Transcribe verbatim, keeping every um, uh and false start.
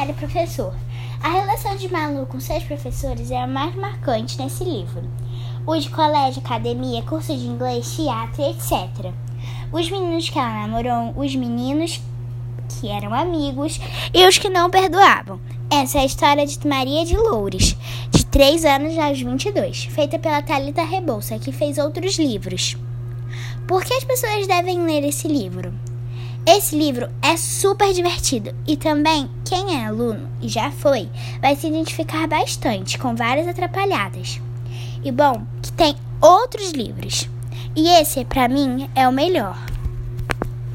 velho professor. A relação de Malu com seus professores é a mais marcante nesse livro. O de colégio, academia, curso de inglês, teatro, etcétera. Os meninos que ela namorou, os meninos que eram amigos e os que não perdoavam. Essa é a história de Maria de Loures, de três anos aos vinte e dois, feita pela Thalita Rebouça, que fez outros livros. Por que as pessoas devem ler esse livro? Esse livro é super divertido e também quem é aluno e já foi vai se identificar bastante com várias atrapalhadas. E bom, que tem outros livros. E esse, pra mim, é o melhor.